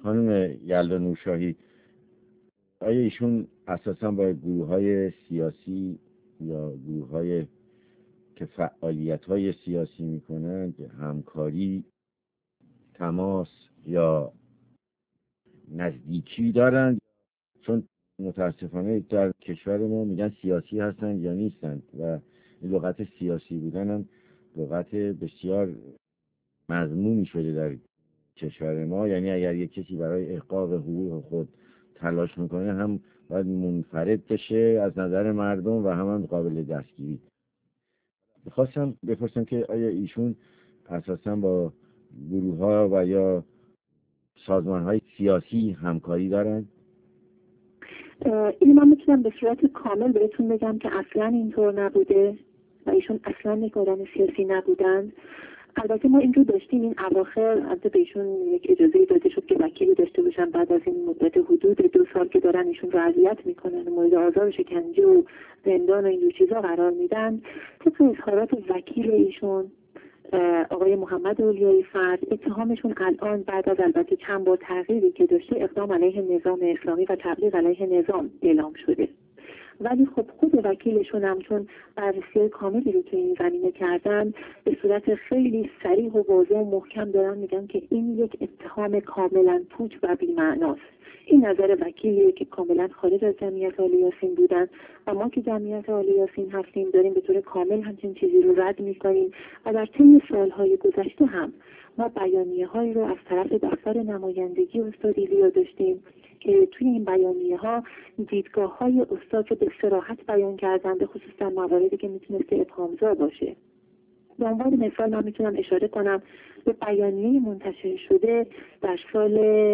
خانم یلدا نورشاهی، آیا ایشون اساسا با گروه‌های سیاسی یا گروه‌های که فعالیت‌های سیاسی می‌کنند همکاری، تماس یا نزدیکی دارند؟ چون متاسفانه در کشور ما میگن سیاسی هستند یا نیستند و لغت سیاسی بودن هم لغت بسیار مضمومی شده در کشور ما. یعنی اگر یک کسی برای احقاق حقوق خود تلاش میکنه هم باید منفرد بشه از نظر مردم و هم قابل دستگیری. میخواستم بپرسم که آیا ایشون اساسا با گروه ها و یا سازمان های سیاسی همکاری دارن؟ این من میتونم به صورت کامل بهتون بگم که اصلا اینطور نبوده و ایشون اصلا نگاران سیاسی نبودن. البته ما این رو داشتیم این اواخر، البته به ایشون یک اجازه داده شد که وکیلی داشته باشن بعد از این مدت حدود 2 سال که دارن ایشون رو اذیت میکنن و مورد آزار و شکنجه و زندان و اینجور چیزا قرار میدن. طبق اظهارات وکیل ایشون آقای محمد اولیایی فرد، اتهامشون الان بعد از البته چند بار تغییری که داشته اقدام علیه نظام اسلامی و تبلیغ علیه نظام اعلام شده. ولی خب خود وکیلشون هم چون بررسی کاملی رو تو این زمینه کردن به صورت خیلی صریح و واضح و محکم دارن میگن که این یک اتهام کاملا پوچ و بی‌معناست. این نظر وکیلیه که کاملا خارج از جمعیت آل یاسین بودن و ما که جمعیت آل یاسین هستیم داریم به طور کامل همچین چیزی رو رد میکنیم و در طی سالهای گذشته هم ما بیانیه هایی رو از طرف دفتر نمایندگی استاد ایلیا داشتیم که توی این بیانیه ها دیدگاه های استاد رو به صراحت بیان کردن، به خصوص در مواردی که میتونسته ابهام‌زا باشه. به عنوان مثال من میتونم اشاره کنم به بیانیه منتشر شده در سال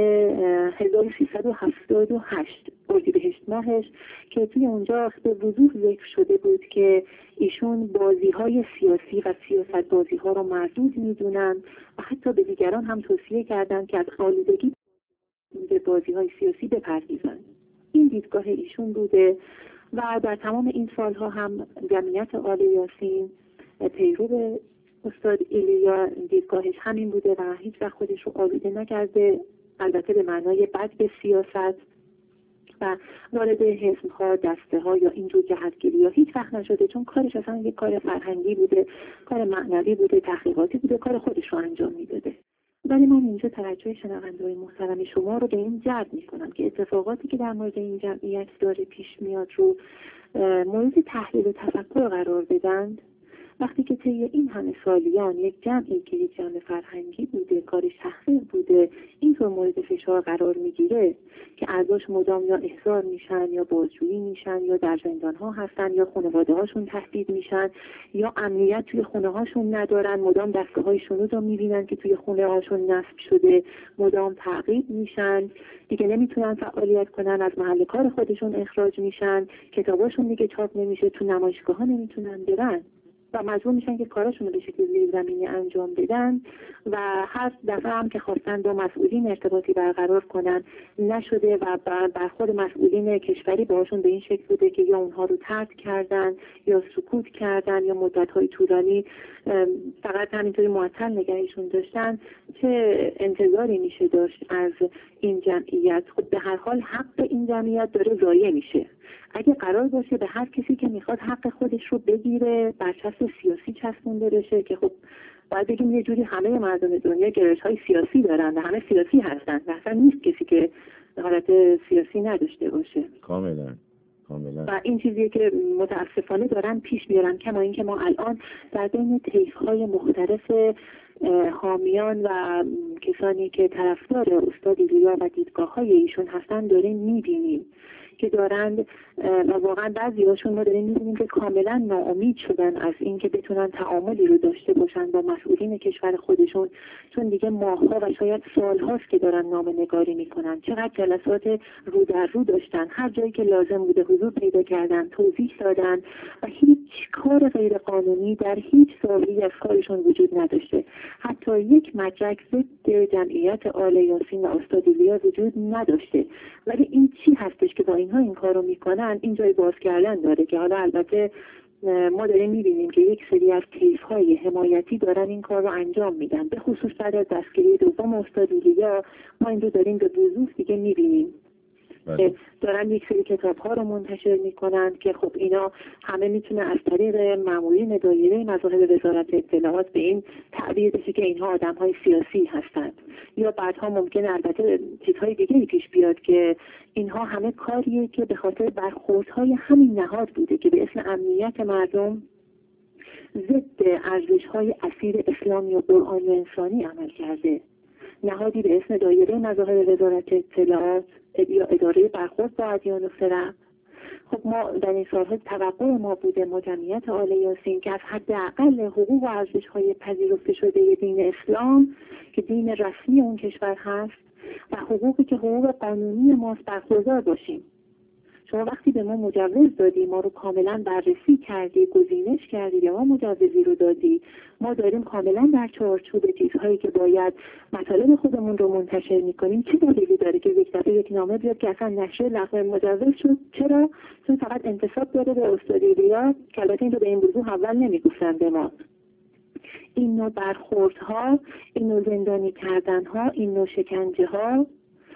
1378 اردیبهشت ماهش که توی اونجا به وضوح ذکر شده بود که ایشون بازی‌های سیاسی و سیاست بازی‌ها رو مردود میدونن و حتی به دیگران هم توصیه کردن که از آلودگی به بازی‌های سیاسی بپرهیزن. این دیدگاه ایشون بوده و در تمام این سالها هم جمعیت آل یاسین پیرو استاد ایلیا دیدگاهش همین بوده و هیچ وقت خودش رو آلوده نکرده، البته به معنای بد به سیاست و وارد حزب‌ها، دسته‌ها یا اینجور جهتگیری یا هیچ وقت نشده، چون کارش اصلا یک کار فرهنگی بوده، کار معنوی بوده، تحقیقاتی بوده، کار خودش رو انجام میداده. ولی من اینجا توجه شنونده‌های محترم شما رو به این جلب می‌کنم که اتفاقاتی که در مورد این جمعیت داره پیش میاد رو مورد تحلیل و تفکر قرار بدن. وقتی که طی این همه سالیان یک جمعی که یک جمع فرهنگی بوده، کارش تحقیق بوده، اینطور مورد فشار قرار میگیره که اعضاش مدام یا احضار میشن یا بازجویی میشن یا در زندان‌ها هستن یا خانواده هاشون تهدید میشن یا امنیت توی خونه هاشون ندارن، مدام دستگاه‌های شنود رو میبینن که توی خونه هاشون نصب شده، مدام تعقیب میشن، دیگه نمیتونن فعالیت کنن، از محل کار خودشون اخراج میشن، کتاباشون دیگه چاپ نمیشه، تو نمایشگاه‌ها نمیتونن برن و مجبور میشن که کاراشون رو به شکل زیرزمینی انجام بدن و هر دفعه هم که خواستن با مسئولین ارتباطی برقرار کنن نشده و برخورد مسئولین کشوری باشون به این شکل بوده که یا اونها رو طرد کردن یا سکوت کردن یا مدت‌های طولانی فقط همینطوری معطل نگهشون داشتن. چه انتظاری میشه داشت از این جمعیت؟ خب به هر حال حق این جمعیت داره ضایع میشه. اگه قرار باشه به هر کسی که میخواد حق خودش رو بگیره برچسب سیاسی چسبونده بشه که خب باید بگیم یه جوری همه مردم دنیا گرایش‌های سیاسی دارن و همه سیاسی هستن و اصلا نیست کسی که حالت سیاسی نداشته باشه. کاملا. و این چیزیه که متاسفانه دارن پیش میارن، کما اینکه ما الان در بین طیف‌های مختلف حامیان و کسانی که طرفدار استاد ایلیا و دیدگاه‌های ایشون هستن داریم می‌بینیم که دارند و واقعا بعضی‌هاشون ما داریم می‌بینیم که کاملا ناامید شدن از اینکه بتونن تعاملی رو داشته باشن با مسئولین کشور خودشون، چون دیگه ماه‌ها و شاید سال‌هاست که دارن نامه‌نگاری می‌کنن. چقدر جلسات رو در رو داشتن، هر جایی که لازم بوده حضور پیدا کردن، توضیح دادن و هیچ کار غیر قانونی در هیچ زاویه‌ای از کارشون وجود نداشته. حتی یک مدرک ضد جمعیت آل یاسین و استاد ایلیا وجود نداشته. ولی این چی هستش که با اینها این کارو میکنن؟ این جای باز کردن داره که حالا البته ما داریم میبینیم که یک سری از طیف‌های حمایتی دارن این کار رو انجام میدن. به خصوص بعد از دستگیری دوم استاد ایلیا ما این رو داریم به وضوح دیگه میبینیم که دارن یک سری کتاب ها رو منتشر میکنن که خب اینا همه میتونه از طریق مامورین دایره مذاهب وزارت اطلاعات به این تعبیر بشه که اینها آدم های سیاسی هستند، یا بعدها ممکنه البته چیزهای دیگه پیش بیاد که اینها همه کاریه که به خاطر برخوردهای همین نهاد بوده که به اسم امنیت مردم ضد ارزش‌های اصیل اسلامی و قرآنی و انسانی عمل کرده. نهادی به اسم دایره مذاهب وزارت اطلاعات یا اداره برخورد با ادیان و فرق. خب ما در این سال‌ها توقع ما بوده، ما جمعیت آل یاسین، که از حداقل حقوق و ارزش‌های پذیرفته شده دین اسلام که دین رسمی اون کشور هست و حقوقی که حقوق قانونی ماست برخوردار باشیم. شما وقتی به ما مجوز دادی، ما رو کاملا بررسی کردی، گزینش کردی، یا ما مجوزی رو دادی، ما داریم کاملا در چارچوب چیزهایی که باید مطالب خودمون رو منتشر میکنیم، چه دلیلی داره که یک دفعه یک نامه بیاد که اصلا نشر لغو مجوز شد؟ چرا؟ چون فقط انتساب داره به استاد ایلیا، که البته این رو به این وضوح اول نمیگفتن به ما. این نوع برخوردها، این نوع زندانی کردنها، این نوع شکنجه ها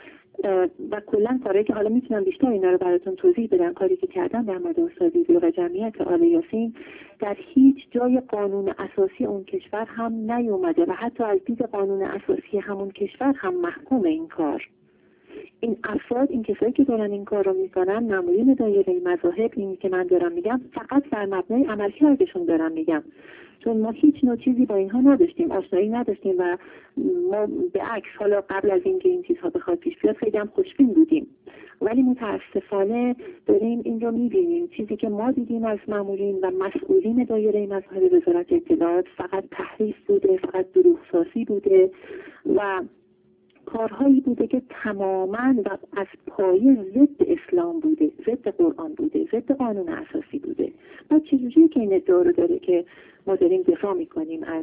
و کلا کاری که حالا میتونم بیشتر اینا رو براتون توضیح بدم، کاری که کردن در مورد استاد ایلیا و جمعیت آل یاسین در هیچ جای قانون اساسی اون کشور هم نیومده و حتی از دید قانون اساسی همون کشور هم محکوم این کار. این افراد، این کسایی که دارن این کار رو میکنن، مامورین دایره مذاهب، اینی که من دارم میگم فقط بر مبنای عملکردشون دارم میگم، چون ما هیچ نوع چیزی با اینها نداشتیم، آشنایی نداشتیم و ما به عکس حالا قبل از اینکه این چیزها بخواد پیش بیاد خیلی هم خوشبین بودیم، ولی متاسفانه داریم این رو میبینیم. چیزی که ما دیدیم از مامورین و مسئولین دایره مذاهب وزارت اطلاعات فقط تحریف بوده، فقط دروغسازی بوده و کارهایی بوده که تماما و از پایه ضد اسلام بوده، ضد قرآن بوده، ضد قانون اساسی بوده. و چیزی که این ادعا رو داره که ما داریم دفاع میکنیم از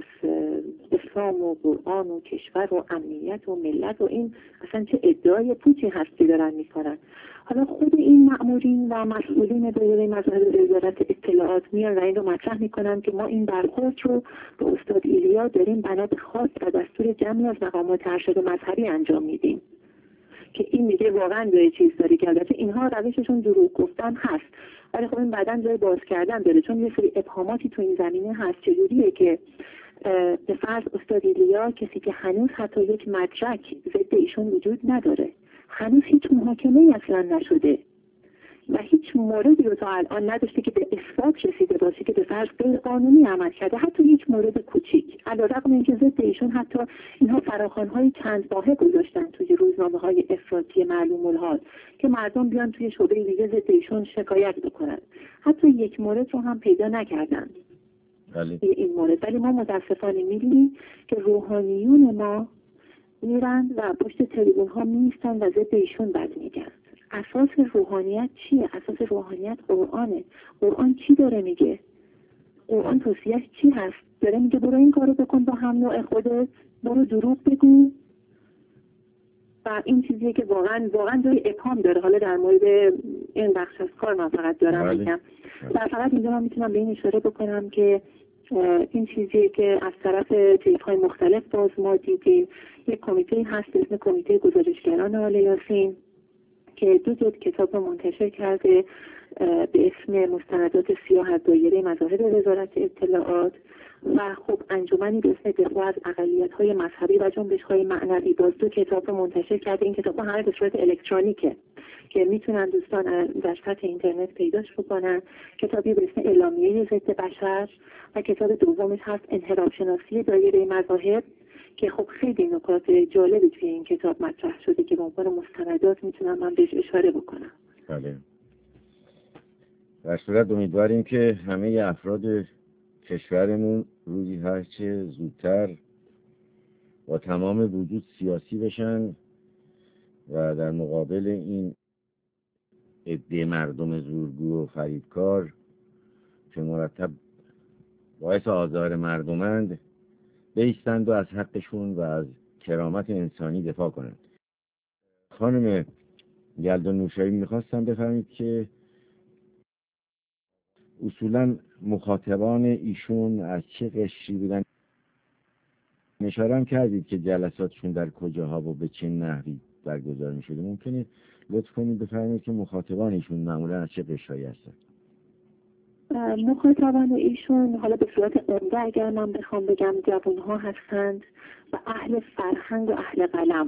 اسلام و قرآن و کشور و امنیت و ملت، و این اصلا چه ادعای پوچی هست که دارن میکنن. حالا خود این مأمورین و مسئولین دایره مذاهب وزارت اطلاعات میان و این رو مطرح میکنن که ما این برخورد رو به استاد ایلیا داریم بنا به خواست و دستور جمعی از مقامات ارشد مذهبی انجام میدیم، که این میگه واقعا جای چیز داره، که البته اینها روششون دروغ گفتن هست، ولی خب این بعداً جای باز کردن داره، چون یه سری ابهاماتی تو این زمینه هست. چجوریه که به فرض استاد ایلیا، کسی که هنوز حتی یک مدرک ضد ایشون وجود نداره، هنوز هیچ محاکمه‌ای اصلا نشده و هیچ موردی رو تا الان نداشته که به اثبات رسیده باشه که به فرض غیر قانونی عمل کرده، حتی یک مورد کوچیک، علیرغم اینکه ضد ایشون حتی اینها فراخوان‌های چند ماهه گذاشتن توی روزنامه‌های افراطی معلوم الحال که مردم بیان توی شعبه دیگه ضد ایشون شکایت بکنن، حتی یک مورد رو هم پیدا نکردن. این مورد، ولی ما متاسفانه می‌بینیم که روحانیون ما میرن و پشت تریبون ها میستن و ضد ایشون بد میگن. اساس روحانیت چیه؟ اساس روحانیت قرآنه. قرآن چی داره میگه؟ قرآن توصیه‌اش چی هست؟ داره میگه برو این کارو بکن با هم نوع خودت، برو دروغ بگو. و این چیزیه که واقعا جای ابهام داره. حالا در مورد این بخش از کار من فقط دارم میگم و فقط اینجا من میتونم به این اشاره بکنم که این چیزی که از طرف طیف‌های مختلف باز ما دیدیم، یک کمیته هست به اسم کمیته گزارشگران آل یاسین که دو جلد کتاب منتشر کرده به اسم مستندات سیاه از دایره مذاهب وزارت اطلاعات و خب انجمنی به اسم دفاع از اقلیت‌های مذهبی و جنبش‌های معنوی باز دو کتاب منتشر کرده. این کتاب‌ها همه به صورت الکترونیکه که میتونن دوستان در سطح اینترنت پیداش بکنن. کتابی به اسم اعلامیه ضد بشر و کتاب دومش هست انحراف شناسی دایره مذاهب که خب خیلی نکات جالبی توی این کتاب مطرح شده که به عنوان مستندات میتونم من بهش اشاره بکنم. بله. در صورت امیدواریم که همه افراد کشورمون روزی هرچه زودتر با تمام وجود سیاسی بشن و در مقابل این عده مردم زورگو و فریبکار که مرتب باعث آزار مردمند بایستند و از حقشون و از کرامت انسانی دفاع کنند. خانم یلدا نوشایی میخواستم بفهمید که اصولا مخاطبان ایشون از چه قشری بودن؟ اشاره هم کردید که جلساتشون در کجاها و به چه نحوی برگزار می شده. ممکنه لطف کنید بفرمایید که مخاطبان ایشون معمولا از چه قشرهایی هستن؟ مخاطبان ایشون حالا به صورت عمده اگر من بخوام بگم جوانها هستند و اهل فرهنگ و اهل قلم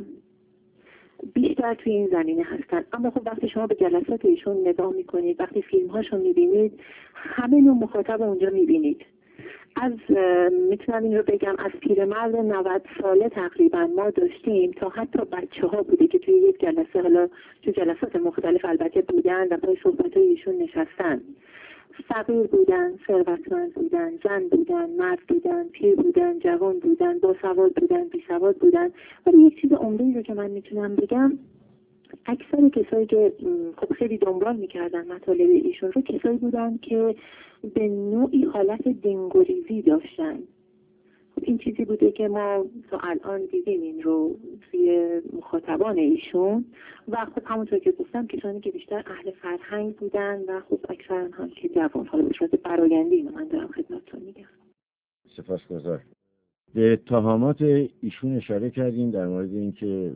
بیشتر توی این زمینه هستند. اما خب وقتی شما به جلسات ایشون نگاه میکنید، وقتی فیلم هاشون میبینید، همه نوع مخاطب اونجا میبینید. از میتونم این رو بگم از پیرمرد 90 ساله تقریبا ما داشتیم تا حتی بچه ها بوده که توی یک جلسه، حالا توی جلسات مختلف البته بودن و پای صحبت های ایشون نشستن. فقیر بودن، ثروتمند بودن، زن بودن، مرد بودن، پیر بودن، جوان بودن، باسواد بودن، بیسواد بودن. ولی یک چیز عمده‌ای رو که من میتونم بگم، اکثر کسایی که خب خیلی دنبال میکردن مطالب ایشون رو کسایی بودن که به نوعی حالت دینگوریزی داشتن. خب این چیزی بوده که ما تا الان دیدیم این رو توی مخاطبان ایشون و خب همونطور که گفتم کسانی که بیشتر اهل فرهنگ بودن و خب اکثرا هم که جوان. حالا به صورت برآینده اینو من دارم خدمتتون میگم. سپاسگزار. به اتهامات ایشون اشاره کردیم در مورد اینکه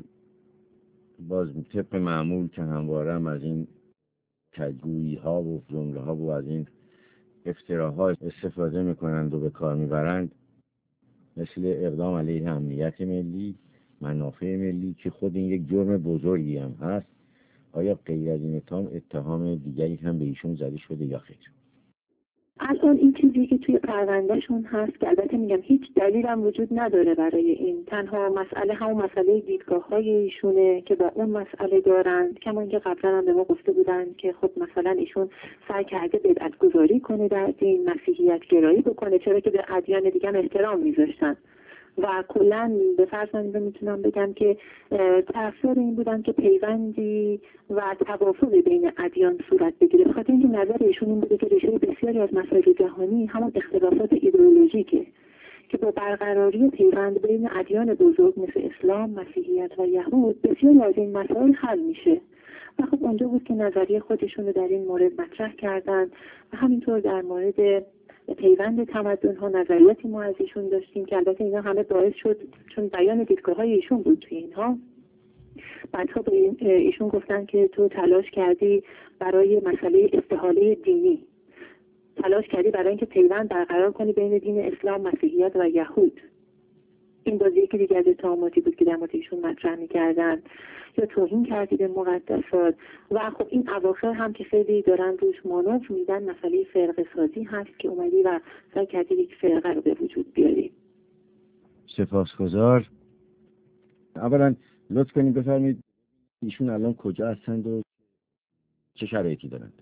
باز طبق معمول که همواره هم از این تجگویی ها و جمله ها و از این افتراها استفاده میکنند و به کار میبرند، مثل اقدام علیه امنیت ملی، منافع ملی که خود این یک جرم بزرگی هم هست. آیا غیر از این اتهام دیگری هم به ایشون زده شده یا خیر؟ الان این چیزی که توی پروندهشون هست که البته میگم هیچ دلیل هم وجود نداره برای این، تنها مسئله همون مسئله دیدگاه های ایشونه که با اون مسئله دارند. کما اینکه قبلا هم به ما گفته بودن که خب مثلا ایشون سعی کرده بدعت گذاری کنه در دین، مسیحیت گرایی بکنه، چرا که به ادیان دیگه هم احترام میذاشتن و کلا به فرض من میتونم بگم که طرفدار این بودن که پیوندی و توافق بین ادیان صورت بگیره. بخاطر اینکه نظر ایشون این بوده که ریشه بسیاری از مسائل جهانی همون اختلافات ایدئولوژیکه که با برقراری پیوند بین ادیان بزرگ مثل اسلام، مسیحیت و یهود بسیاری از این مسائل حل میشه. و خب اونجا بود که نظریه خودشون رو در این مورد مطرح کردن و همینطور در مورد پیوند تمدن ها نظریاتی ما از ایشون داشتیم که البته اینا همه باعث شد چون بیان دیدگاه های ایشون بود توی اینها. بعدها به ایشون گفتن که تو تلاش کردی برای مسئله استحاله دینی، تلاش کردی برای اینکه پیوند برقرار کنی بین دین اسلام، مسیحیت و یهود. این بازی که دیگه از اتهاماتی بود که در مورد ایشون مطرح می‌کردن، یا توهین کردی به مقدسات. و خب این اواخر هم که خیلی دارن روش مانور میدن مسئله فرقه سازی هست که اومدی و سعی کردی یک فرقه رو به وجود بیاری. سپاسگزار. اولا لطف کنید بفرمایید ایشون الان کجا هستند و چه شرایطی دارند؟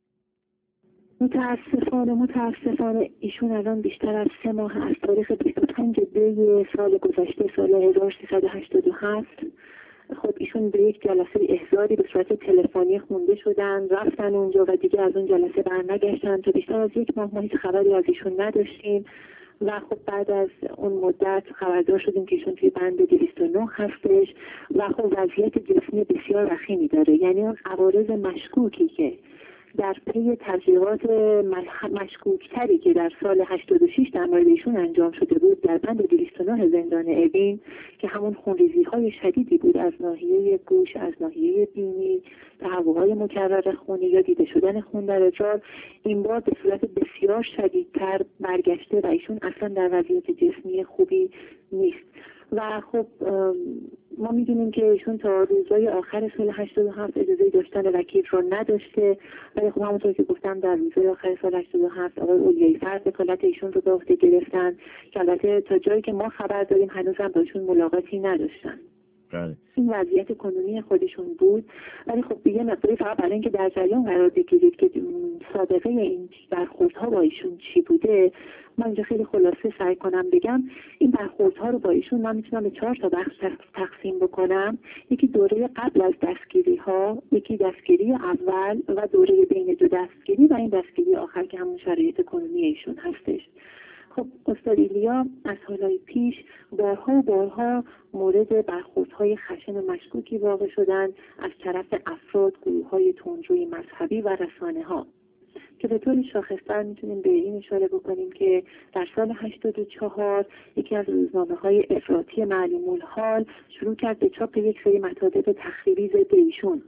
متاسفانه ایشون الان بیشتر از 3 ماه از تاریخ 25 دی سال گذشته، سال 1387، خب ایشون به یک جلسه احضاری به صورت تلفنی خونده شدن، رفتن اونجا و دیگه از اون جلسه برنگشتن. تا بیشتر از 1 ماه ما هیچ خبری از ایشون نداشتیم و خب بعد از اون مدت خبردار شدیم که ایشون توی بند 209 هستش و خب وضعیت جسمی بسیار وخیمی داره. یعنی اون عوارض مشکوکی که در پی تبلیغات مشکوکتری که در سال 86 در مورد ایشون انجام شده بود در بند 209 زندان اوین که همون خونریزی‌های شدیدی بود از ناحیه گوش، از ناحیه بینی، تهوع‌های مکرر خونی یا دیده شدن خون در ادرار، این بار به صورت بسیار شدیدتر برگشته و ایشون اصلا در وضعیت جسمی خوبی نیست. و خب ما میدونیم که ایشون تا روزهای آخر سال 87 اجازه داشتن وکیل رو نداشته، ولی خب همونطور که گفتم در روزهای آخر سال 87 آقای اولیایی فرد وکالت ایشون رو به عهده گرفتن که البته تا جایی که ما خبر داریم هنوز هم با ایشون ملاقاتی نداشتن. این وضعیت کنونی خودشون بود. ولی خب دیگه مقداری فقط برای اینکه در جریان قرار بگیرید که سابقه این برخوردها با ایشون چی بوده، من اینجا خیلی خلاصه سعی کنم بگم. این برخوردها رو با ایشون من میتونم به 4 تا بخش تقسیم بکنم. یکی دوره قبل از دستگیری ها، یکی دستگیری اول و دوره بین 2 دستگیری و این دستگیری آخر که همون شرایط کنونی ایشون هستش. خب استاد ایلیا از سالهای پیش بارها مورد برخوردهای خشن و مشکوکی واقع شدن از طرف افراد، گروه‌های تندروی مذهبی و رسانه‌ها که به طور شاخص‌تر میتونیم به این اشاره بکنیم که در سال 84 یکی از روزنامه‌های افراطی معلوم الحال شروع کرد به چاپ یک سری مطالب تخریبی ضد ایشون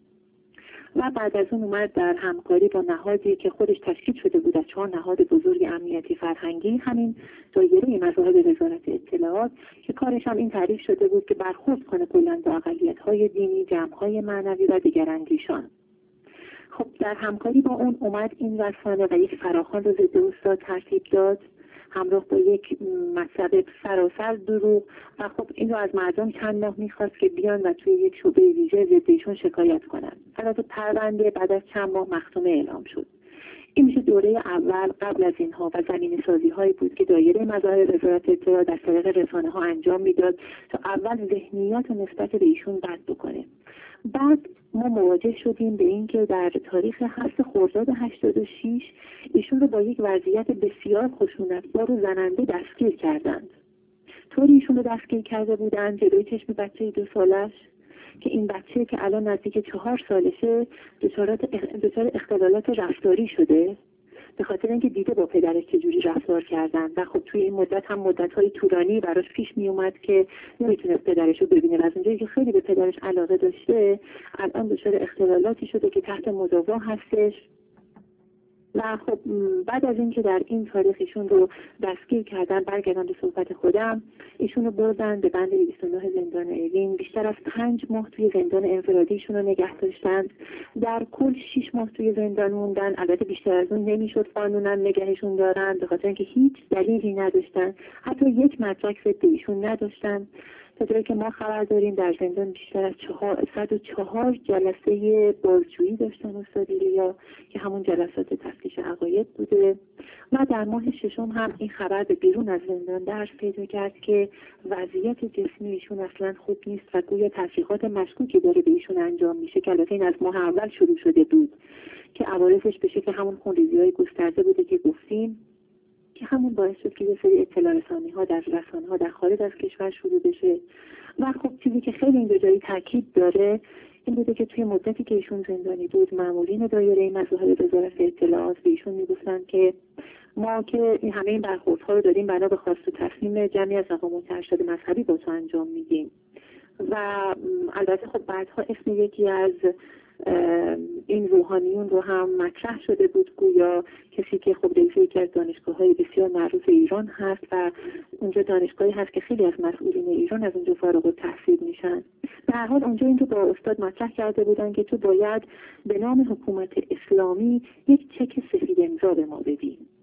و بعد از اون اومد در همکاری با نهادی که خودش تشکیل شده بود از 4 نهاد بزرگ امنیتی فرهنگی، همین دایره مذاهب وزارت اطلاعات، که کارش هم این تعریف شده بود که برخورد کنه کلاً با اقلیت‌های دینی، جمع‌های معنوی و دیگراندیشان. خب در همکاری با اون اومد این رسانه و یک فراخوان رو ضد استاد ترتیب داد، همراه با یک مطلب سراسر دروغ، و خب این رو از مردم چند ماه میخواست که بیان و توی یک شعبه ویژه ضد ایشون شکایت کنن. البته پرونده بعد از چند ماه مختومه اعلام شد. این میشه دوره اول قبل از اینها و زمینه سازی هایی بود که دایره مذاهب وزارت اطلاعات در طریق رسانه ها انجام میداد تا اول ذهنیات نسبت به ایشون بد بکنه. بعد ما مواجه شدیم به این که در تاریخ 7 خرداد 86 ایشون رو با یک وضعیت بسیار خشونتبار و زننده دستگیر کردند. طوری ایشون رو دستگیر کرده بودند جلوی چشم بچه 2 سالش که این بچه که الان نزدیک 4 سالشه دچار اختلالات رفتاری شده به خاطر اینکه دیده با پدرش چجوری رفتار کردن و خب توی این مدت هم مدت‌های طولانی براش پیش می اومد که نمیتونست پدرش رو ببینه و از اونجایی که خیلی به پدرش علاقه داشته الان دچار اختلالاتی شده که تحت مداوا هستش. و خب بعد از اینکه در این تاریخ ایشون رو دستگیر کردن، برگردم به صحبت خودم، ایشون رو بردن به بند 29 زندان اوین. بیشتر از 5 ماه توی زندان انفرادی ایشون رو نگه داشتن. در کل 6 ماه توی زندان موندن. البته بیشتر از اون نمیشد قانونا نگهشون دارن به خاطر اینکه هیچ دلیلی نداشتن، حتی یک مدرک ضد ایشون نداشتن. تا جایی که ما خبر داریم در زندان بیشتر از 104 جلسه بازجویی داشتن استاد ایلیا که همون جلسات تفتیش عقاید بوده. و در ماه 6 هم این خبر به بیرون از زندان درس پیدا کرد که وضعیت جسمی ایشون اصلا خوب نیست و گویا تحقیقات مشکوکی داره به ایشون انجام میشه که البته این از ماه اول شروع شده بود که عوارضش به شکل همون خونریزی‌های گسترده بوده که گفتیم، که همون باعث شد که یه سری اطلاع رسانی‌ها در رسانه‌ها در خارج از کشور شروع بشه. و خب چیزی که خیلی این جایی تاکید داره این بوده که توی مدتی که ایشون زندانی بود مامورین دایره مذاهب وزارت اطلاعات به ایشون میگفتن که ما که این همه این برخوردها رو داریم بنا به خواست و تصمیم جمعی از اقوام ارشد مذهبی با تو انجام میدیم. و البته خب بعدها اسم یکی از این روحانیون رو هم مطرح شده بود، گویا کسی که خب رئیس یکی از دانشگاه‌های بسیار معروف ایران هست و اونجا دانشگاهی هست که خیلی از مسئولین ایران از اونجا فارغ التحصیل میشن. در حال اونجا این رو با استاد مطرح کرده بودن که تو باید به نام حکومت اسلامی یک چک سفید امضا به ما بدی.